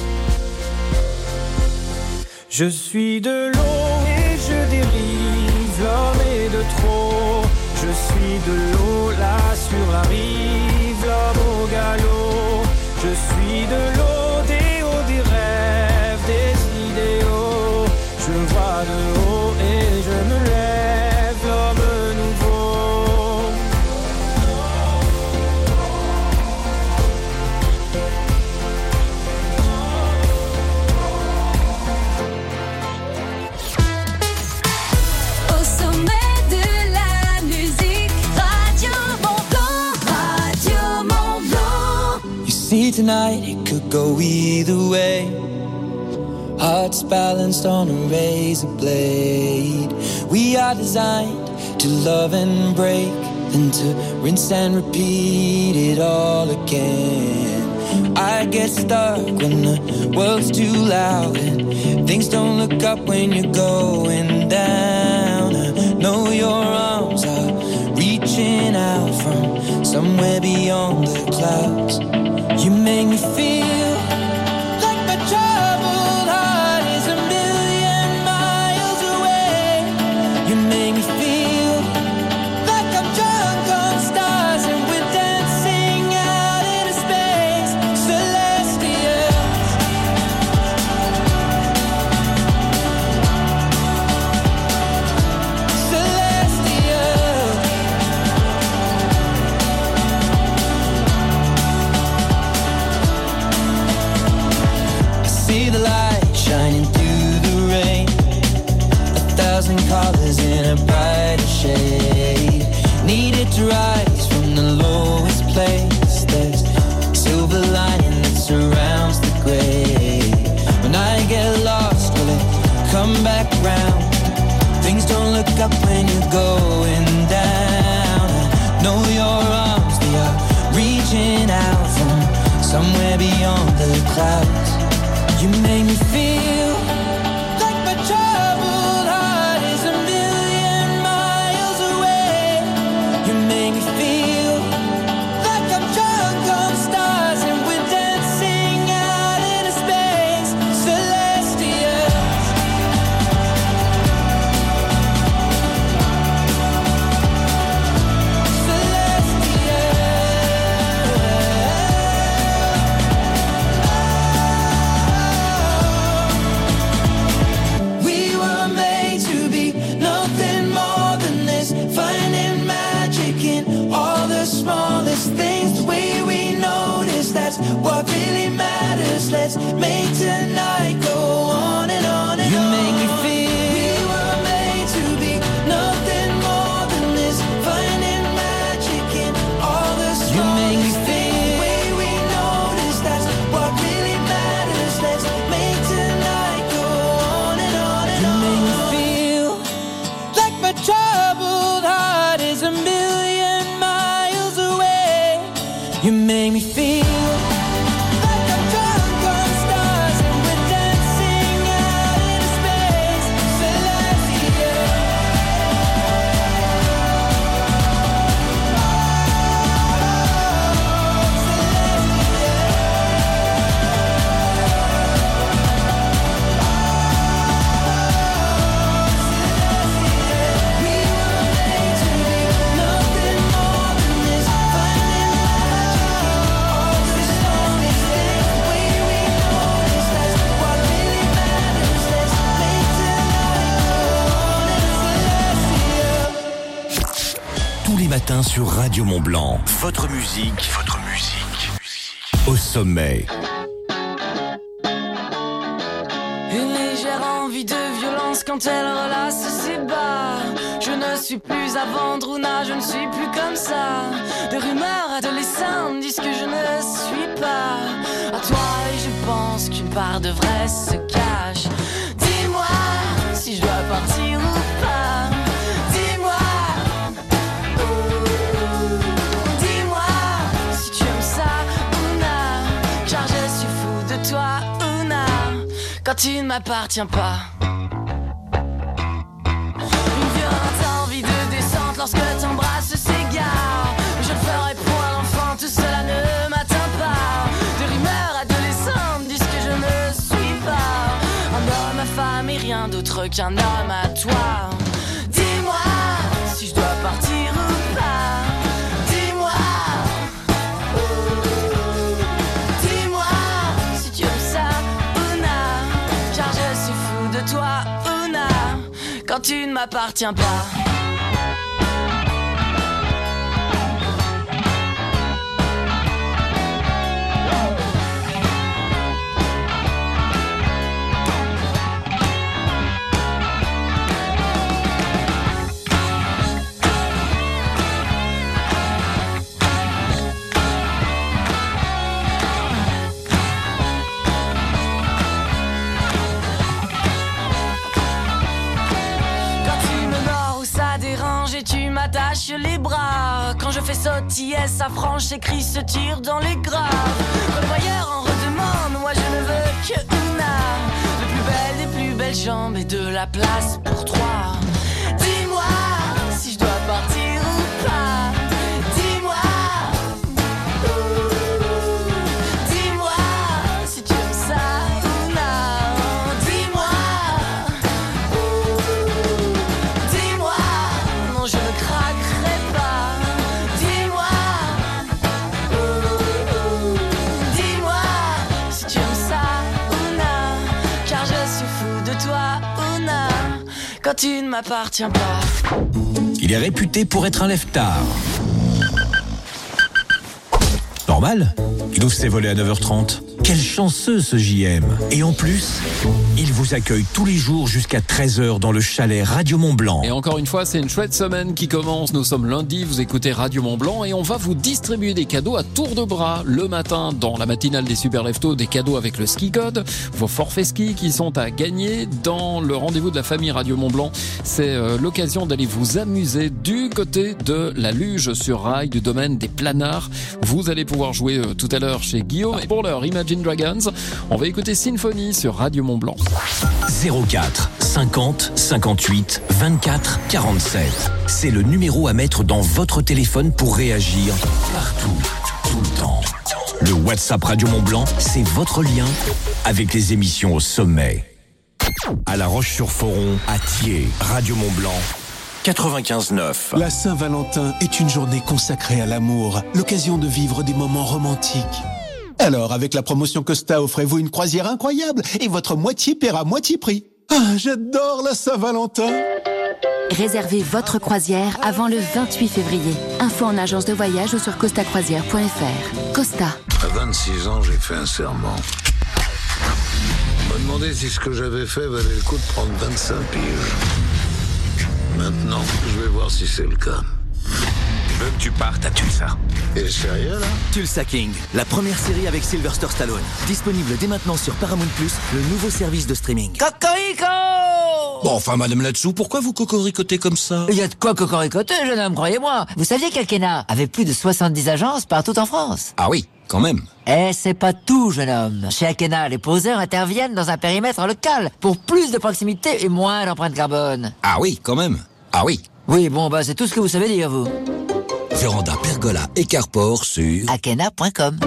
Je suis de l'eau et je dérive, l'homme est de trop. Je suis de l'eau là sur la rive, l'homme au galop. Je suis de l'eau, des hauts, des rêves, des idéaux. Je me vois de haut et je me lève, l'homme nouveau. Au sommet de la musique, Radio Mont-Blanc, Radio Mont-Blanc. You see tonight it could go either way. Hearts balanced on a razor blade. We are designed to love and break, then to rinse and repeat it all again. I get stuck when the world's too loud and things don't look up when you're going down. I know your arms are reaching out from somewhere beyond the clouds. You make me feel like my troubled heart is a million miles away. You make me feel like I'm drunk on stars and we're dancing out into space, celestial. Celestial. I see the light shining through the rain, 1,000 colors in a brighter shade. Needed to rise from the lowest place. There's silver lining that surrounds the gray. When I get lost, will it come back round? Things don't look up when you're going down. I know your arms, they are reaching out from somewhere beyond the clouds. You make me feel like my troubled heart is a million miles away. You make me feel like I'm drunk on stars and we're dancing out into space, celestial. We were made to be nothing more than this, finding magic in all the smallest things. The way we notice, that's what really matters. Let's make tonight go on and on and on. You make me feel we were made to be nothing more than this, finding magic in all the smallest things. You make me feel the way we notice, that's what really matters. Let's make tonight go on and on and on. You make me feel like my troubled heart is a million miles away. You make me feel like I'm drunk on stars and we're dancing out into space, celestial. We were made to be nothing more than this, finding magic in all the smallest things. The way we notice, that's what really matters. Let's make tonight go on and celestial. Tous les matins sur Radio Mont-Blanc. Votre musique au sommet. Une légère envie de violence quand elle relasse ses bas. Je ne suis plus à vendre ou je ne suis plus comme ça. Des rumeurs adolescentes disent que je ne suis pas à toi et je pense qu'une part de vrai se cache. Dis-moi si je dois partir ou pas. Dis-moi si tu aimes ça ou non. Car je suis fou de toi ou non. Quand tu ne m'appartiens pas. Une violente envie de descente lorsque t'embrasses s'égare. Je le ferai pour un enfant, tout cela ne m'atteint pas. Des rumeurs adolescentes disent que je ne suis pas un homme à femme et rien d'autre qu'un homme à toi. Dis-moi si je dois partir ou pas. Dis-moi, dis-moi si tu aimes ça, Una, car je suis fou de toi, Una, quand tu ne m'appartiens pas. Tu m'attaches les bras. Quand je fais sautiller sa frange, ses cris se tirent dans les graves. Quand le voyeur en redemande, moi je ne veux que Una, le plus belle des plus belles jambes et de la place pour trois. Dis-moi si je dois partir ou pas. Dis-moi, dis-moi si tu aimes ça, Una. Dis-moi, dis-moi, non je ne craquerai pas. Dis-moi, dis-moi si tu aimes ça, Una, car je suis fou de toi, Una, quand tu ne m'appartiens pas. Il est réputé pour être un lève-tard. Normal, il ouvre ses volets à 9h30. Quel chanceux ce JM. Et en plus, il vous accueille tous les jours jusqu'à 13h dans le chalet Radio Mont-Blanc. Et encore une fois, c'est une chouette semaine qui commence. Nous sommes lundi, vous écoutez Radio Mont-Blanc et on va vous distribuer des cadeaux à tour de bras. Le matin, dans la matinale des Super Leftos, des cadeaux avec le ski code, vos forfaits ski qui sont à gagner. Dans le rendez-vous de la famille Radio Mont-Blanc, c'est l'occasion d'aller vous amuser du côté de la luge sur rail du domaine des Planards. Vous allez pouvoir jouer tout à l'heure chez Guillaume. Et pour l'heure, Imagine Dragons, on va écouter Symphonie sur Radio Mont-Blanc. 04 50 58 24 47. C'est le numéro à mettre dans votre téléphone pour réagir partout, tout le temps. Le WhatsApp Radio Mont-Blanc, c'est votre lien avec les émissions au sommet. À La Roche-sur-Foron, à Thiers, Radio Mont-Blanc, 95.9. La Saint-Valentin est une journée consacrée à l'amour, l'occasion de vivre des moments romantiques. Alors, avec la promotion Costa, offrez-vous une croisière incroyable et votre moitié paiera moitié prix. Ah, j'adore la Saint-Valentin. Réservez votre croisière avant le 28 février. Info en agence de voyage ou sur costacroisière.fr. Costa. À 26 ans, j'ai fait un serment. On m'a demandé si ce que j'avais fait valait le coup de prendre 25 piges. Maintenant, je vais voir si c'est le cas. Je veux que tu partes à Tulsa. Et sérieux, là? Tulsa King, la première série avec Sylvester Stallone. Disponible dès maintenant sur Paramount+, le nouveau service de streaming. Cocorico! Bon, enfin, madame là-dessous, pourquoi vous cocoricotez comme ça? Il y a de quoi cocoricoter, jeune homme, croyez-moi. Vous saviez qu'Alkena avait plus de 70 agences partout en France? Ah oui, quand même. Eh, c'est pas tout, jeune homme. Chez Alkena, les poseurs interviennent dans un périmètre local pour plus de proximité et moins d'empreinte carbone. Ah oui, quand même. Ah oui. Oui, bon, bah, c'est tout ce que vous savez dire, vous. Véranda, pergola et carport sur Alkena.com.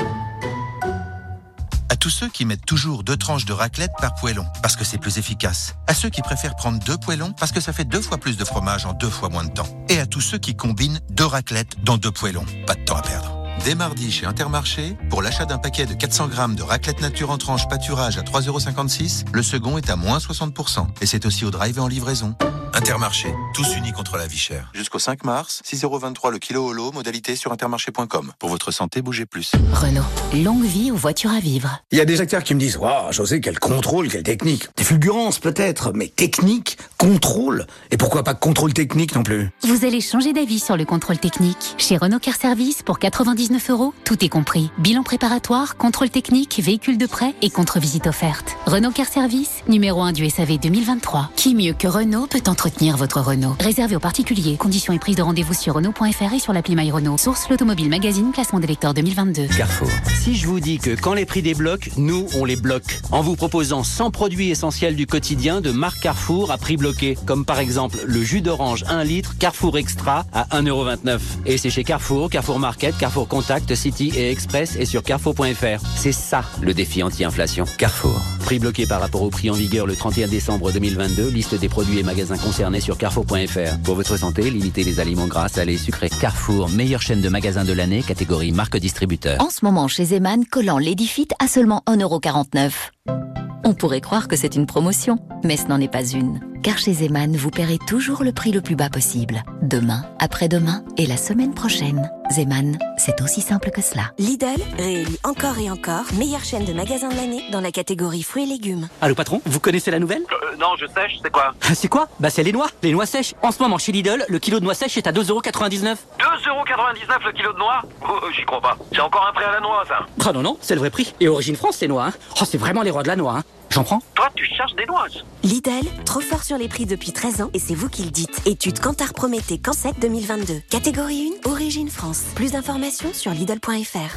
À tous ceux qui mettent toujours 2 tranches de raclette par poêlon, parce que c'est plus efficace. À ceux qui préfèrent prendre 2 poêlons, parce que ça fait 2 fois plus de fromage en 2 fois moins de temps. Et à tous ceux qui combinent 2 raclettes dans 2 poêlons. Pas de temps à perdre. Dès mardi chez Intermarché, pour l'achat d'un paquet de 400 grammes de raclette nature en tranche pâturage à 3,56 €, le second est à moins 60%. Et c'est aussi au drive et en livraison. Intermarché, tous unis contre la vie chère. Jusqu'au 5 mars, 6,23 € le kilo holo, modalité sur intermarché.com. Pour votre santé, bougez plus. Renault, longue vie aux voitures à vivre. Il y a des acteurs qui me disent « Waouh, José, quel contrôle, quelle technique !» Des fulgurances peut-être, mais technique, contrôle. Et pourquoi pas contrôle technique non plus? Vous allez changer d'avis sur le contrôle technique. Chez Renault Car Service, pour 99 €, tout est compris. Bilan préparatoire, contrôle technique, véhicule de prêt et contre-visite offerte. Renault Car Service, numéro 1 du SAV 2023. Qui mieux que Renault peut entretenir votre Renault? Réservé aux particuliers. Conditions et prise de rendez-vous sur Renault.fr et sur l'appli My Renault. Source l'Automobile Magazine, classement des lecteurs 2022. Carrefour. Si je vous dis que quand les prix débloquent, nous, on les bloque. En vous proposant 100 produits essentiels du quotidien de marque Carrefour à prix bloqué. Comme par exemple le jus d'orange 1 litre Carrefour Extra à 1,29 €. Et c'est chez Carrefour, Carrefour Market, Carrefour Contact, City et Express et sur Carrefour.fr. C'est ça le défi anti-inflation. Carrefour. Prix bloqué par rapport au prix en vigueur le 31 décembre 2022. Liste des produits et magasins concernés sur Carrefour.fr. Pour votre santé, limitez les aliments gras, salés, sucrés. Carrefour, meilleure chaîne de magasins de l'année, catégorie marque distributeur. En ce moment, chez Zeman, collant Ladyfit à seulement 1,49 €. On pourrait croire que c'est une promotion, mais ce n'en est pas une. Car chez Zeman, vous paierez toujours le prix le plus bas possible. Demain, après-demain et la semaine prochaine. Zeman, c'est aussi simple que cela. Lidl réélit encore et encore meilleure chaîne de magasins de l'année dans la catégorie fruits et légumes. Allô patron, vous connaissez la nouvelle? Non, je sèche, c'est quoi? C'est quoi? Bah c'est les noix sèches. En ce moment chez Lidl, le kilo de noix sèches est à 2,99 €. 2,99 € le kilo de noix? Oh, j'y crois pas. C'est encore un prix à la noix, ça. Ah non, c'est le vrai prix. Et Origine France, c'est noix, hein. Oh, c'est vraiment les rois de la noix, hein. J'en prends? Toi, tu cherches des noix. Lidl, trop fort sur les prix depuis 13 ans et c'est vous qui le dites. Étude Kantar Prométhée Cansec 2022. Catégorie 1, Origine France. Plus d'informations sur Lidl.fr.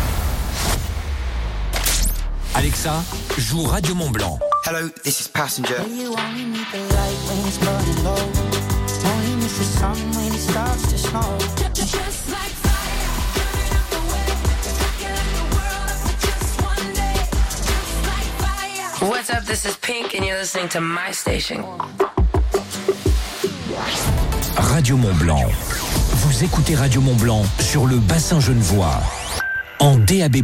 Alexa, joue Radio Mont Blanc. Hello, this is Passenger. What's up, this is Pink and you're listening to my station. Radio Mont Blanc. Vous écoutez Radio Mont Blanc sur le bassin genevois en DAB+.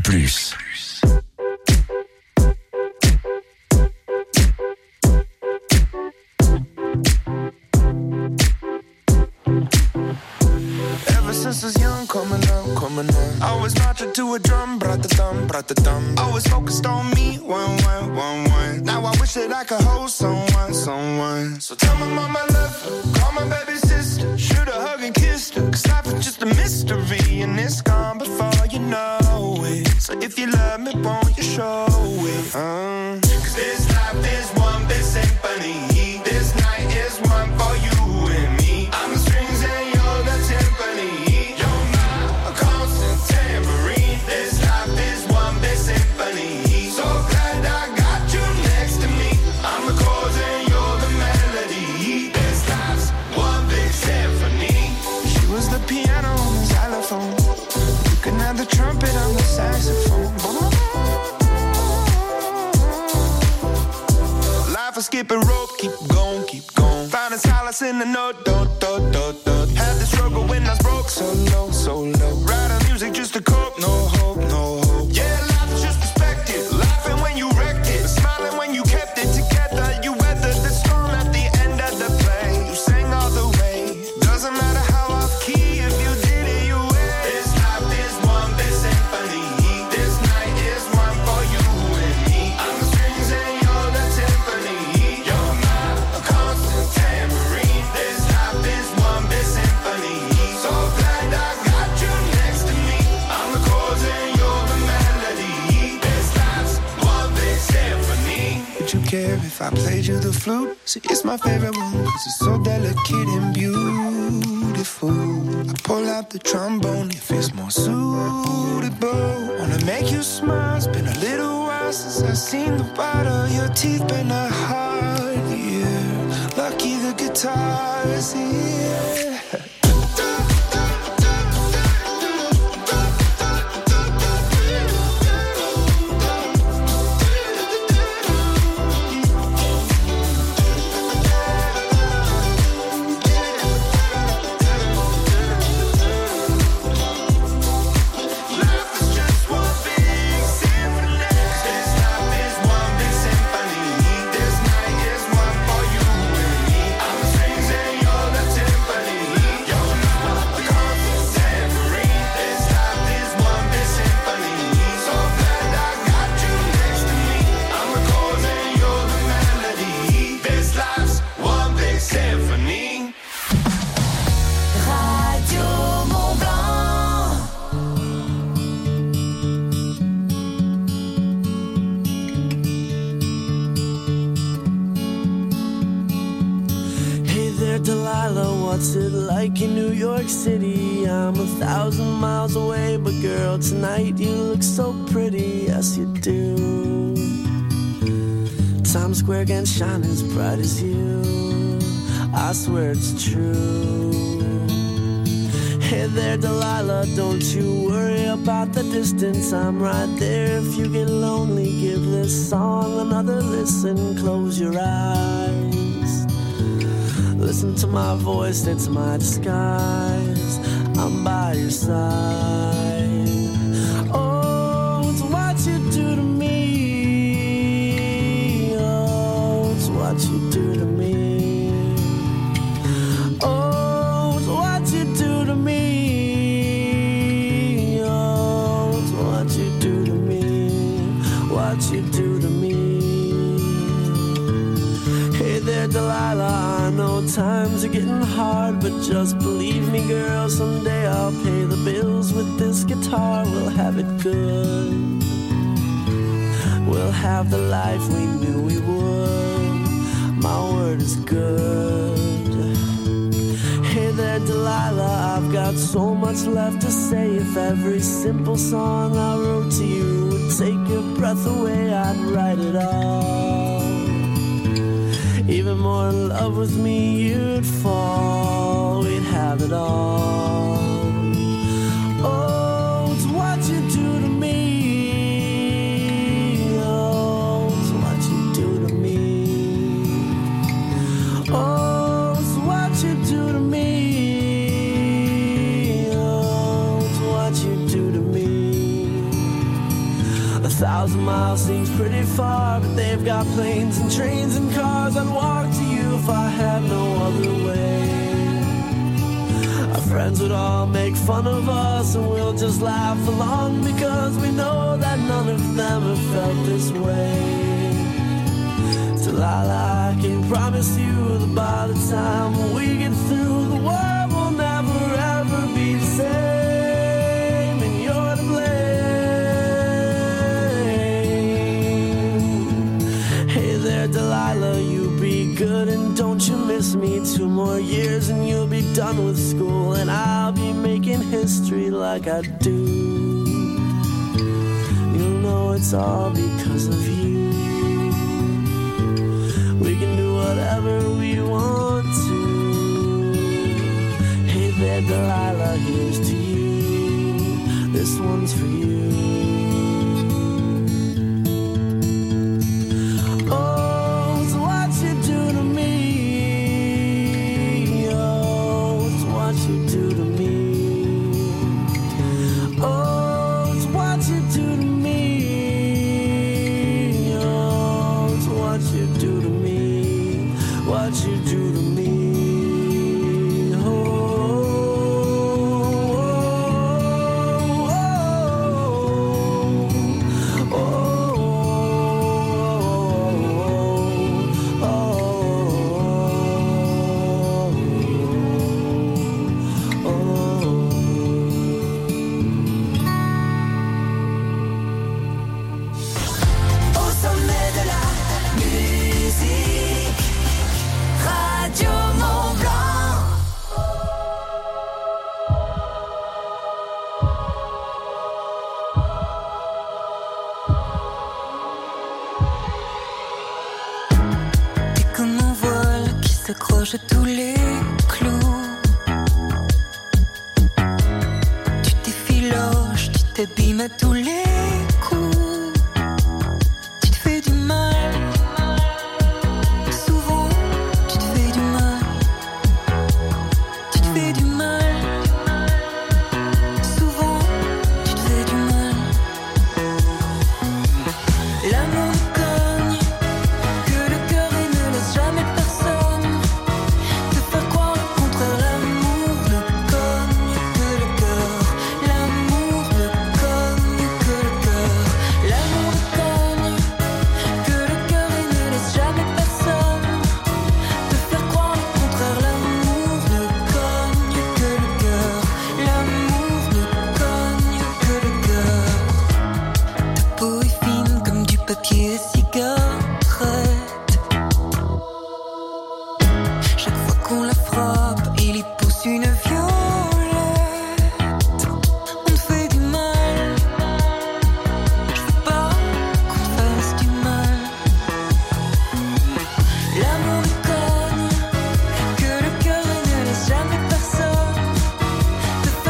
Since I was young, coming up. I was marching to a drum, brat-a-dum. Always focused on me, one. Now I wish that I could hold someone. So tell my mama I love her, call my baby sister. Shoot her, hug and kissed her, 'cause life is just a mystery. And it's gone before you know it. So if you love me, won't you show it? 'Cause this life is one big symphony. This night is one for you and me. I'm the strings and you're the timpani. The trumpet on the saxophone. Life is skipping rope, keep going. Finding solace in the note, dot. Had the struggle when I was broke, so low. Writing music just to cope, no hope. Yeah, life is just perspective. Laughing when you wrecked it, smiling when you kept it together. You weathered the storm at the end of the play. You sang all the way. Doesn't matter how off key, if you did it, you win. This life is one big symphony. This night is one for you and me. I'm the strings and you're the timpani. You're my constant tambourine. This life is one big symphony. So glad I got you next to me. I'm the chords and you're the melody. This life's one big symphony. Would you care if I played you the flute? See, it's my favorite one, 'cause it's so delicate and beautiful. I pull out the trombone if it's more suitable. Wanna make you smile, it's been a little while since I've seen the white of your teeth. Been a hard year, lucky the guitar is here. What's it like in New York City? I'm 1,000 miles away, but girl, tonight you look so pretty, yes you do. Times Square can shine as bright as you, I swear it's true. Hey there, Delilah, don't you worry about the distance. I'm right there if you get lonely. Give this song another listen. Close your eyes. Listen to my voice, it's my disguise. I'm by your side. Oh, it's what you do to me. Oh, it's what you do to me. Oh, it's what you do to me. Oh, it's what you do to me. What you do to me. Hey there, Delilah, I know times are getting hard, but just believe me, girl, someday I'll pay the bills with this guitar. We'll have it good. We'll have the life we knew we would. My word is good. Hey there, Delilah, I've got so much left to say. If every simple song I wrote to you would take your breath away, I'd write it all. Even more in love with me, you'd fall. We'd have it all. Oh, it's what you do to me. Oh, it's what you do to me. Oh, it's what you do to me. Oh, it's what you do to me. 1,000 miles seems pretty far, but they've got planes and trains and cars. I'd walk to you if I had no other way. Our friends would all make fun of us, and we'll just laugh along, because we know that none of them have felt this way. Delilah, I can promise you that by the time we get through, the world will never ever be the same, and you're to blame. Delilah, you be good and don't you miss me. 2 more years and you'll be done with school, and I'll be making history like I do. You'll know it's all because of you. We can do whatever we want to. Hey there, Delilah, here's to you. This one's for you. S'accroche à tous les clous. Tu t'effiloches, tu t'abîmes à tous les coups. Tu te fais du mal. Souvent, tu te fais du mal. Tu te fais du mal. Souvent, tu te fais du mal. L'amour cogne, que le cœur il ne laisse jamais personne. Papier et cigarette. Chaque fois qu'on la frappe, il y pousse une violette. On te fait du mal. Je veux pas qu'on te fasse du mal. L'amour cogne, que le cœur ne laisse jamais personne te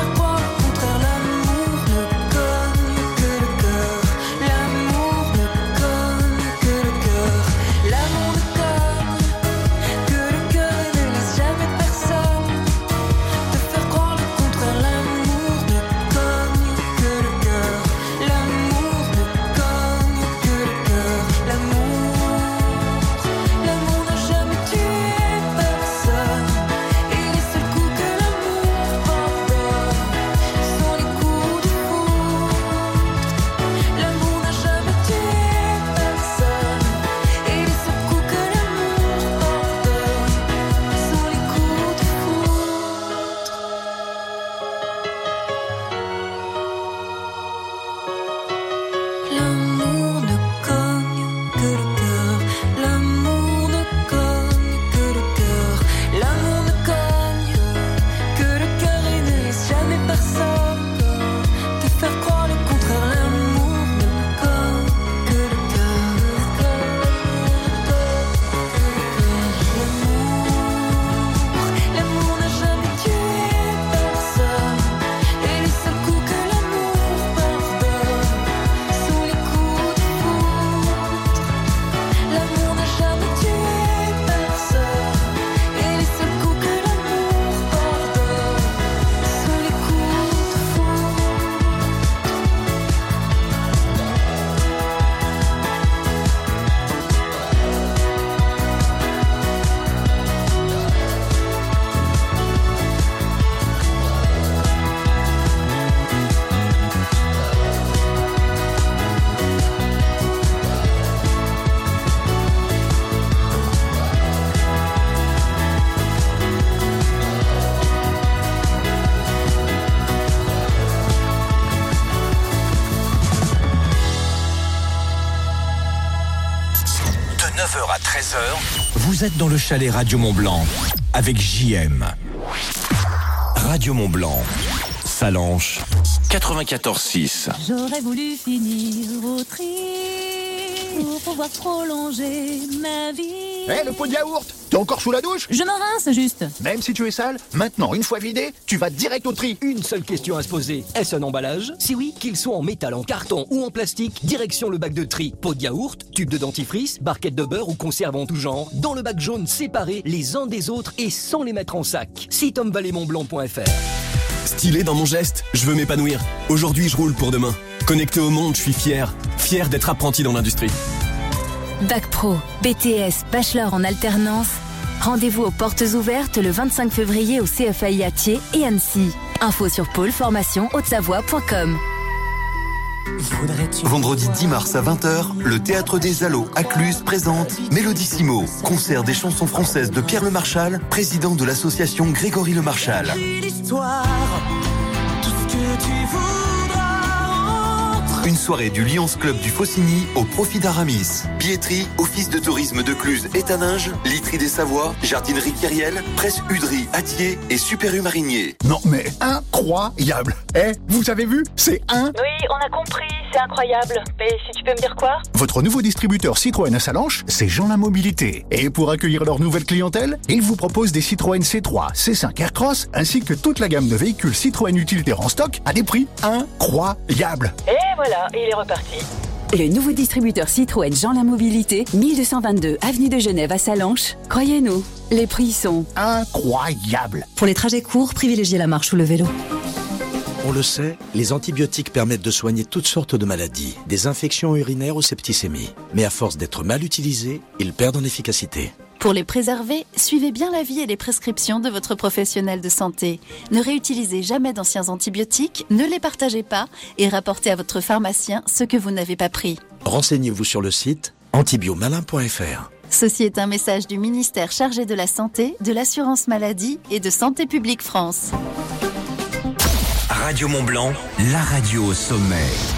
9h à 13h, vous êtes dans le chalet Radio Mont-Blanc avec JM. Radio Mont-Blanc, Salanches, 94.6. J'aurais voulu finir au tri pour pouvoir prolonger ma vie. Hé, le pot de yaourt, t'es encore sous la douche? Je me rince juste. Même si tu es sale, maintenant, une fois vidé, tu vas direct au tri. Une seule question à se poser. Est-ce un emballage? Si oui, qu'il soit en métal, en carton ou en plastique, direction le bac de tri. Pot de yaourt, tube de dentifrice, barquette de beurre ou conserve en tout genre. Dans le bac jaune, séparés les uns des autres et sans les mettre en sac. Site homevalleymontblanc.fr. Stylé dans mon geste, je veux m'épanouir. Aujourd'hui, je roule pour demain. Connecté au monde, je suis fier. Fier d'être apprenti dans l'industrie. Bac Pro, BTS, Bachelor en alternance. Rendez-vous aux portes ouvertes le 25 février au CFAI à Thiers et Annecy. Info sur pôleformation-haute-savoie.com. Vendredi 10 mars à 20h, le Théâtre des Allos à Cluse présente Mélodissimo, concert des chansons françaises de Pierre Le Marchal, président de l'association Grégory Le Marchal. Une soirée du Lions Club du Faucigny au profit d'Aramis. Billetterie, Office de tourisme de Cluse et Taninges, Literie des Savoies, Jardinerie Kyriel, Presse Udry, Attier et Super U Marinier. Non mais incroyable. Vous avez vu? C'est Oui, on a compris, c'est incroyable. Mais si tu peux me dire quoi? Votre nouveau distributeur Citroën à Salanches, c'est Jeanlin Mobilité. Et pour accueillir leur nouvelle clientèle, ils vous proposent des Citroën C3, C5 Aircross, ainsi que toute la gamme de véhicules Citroën utilitaires en stock à des prix incroyables. Et voilà, il est reparti. Le nouveau distributeur Citroën Jeanlin Mobilité, 1222 avenue de Genève à Salanches. Croyez-nous, les prix sont incroyables. Pour les trajets courts, privilégiez la marche ou le vélo. On le sait, les antibiotiques permettent de soigner toutes sortes de maladies, des infections urinaires aux septicémies. Mais à force d'être mal utilisés, ils perdent en efficacité. Pour les préserver, suivez bien l'avis et les prescriptions de votre professionnel de santé. Ne réutilisez jamais d'anciens antibiotiques, ne les partagez pas et rapportez à votre pharmacien ce que vous n'avez pas pris. Renseignez-vous sur le site antibiomalin.fr. Ceci est un message du ministère chargé de la Santé, de l'Assurance Maladie et de Santé Publique France. Radio Mont-Blanc, la radio au sommet.